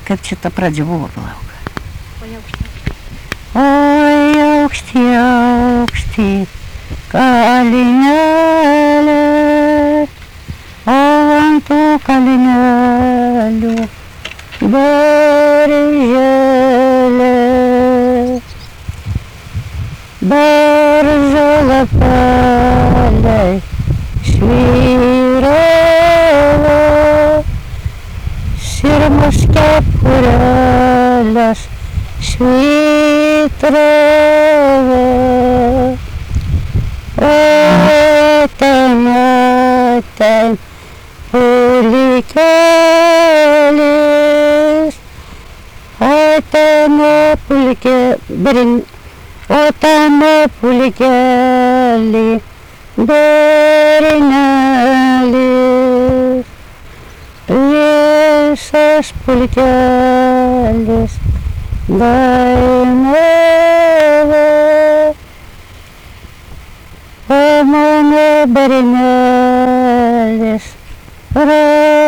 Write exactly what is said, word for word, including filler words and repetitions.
Kaip čia ta pradžia buvo, palauk. Oi, aukšti, aukšti, kalnelė, o ant tų kalnelių berželė, beržo lapeliai švyrelė, širmos kepurėlės švytrėlė. O ten, o ten pulikėlis, o ten pulikė, berin, o ten pulikėlį, berinelis, visas pulikėlis dainuoja, o mano berinelis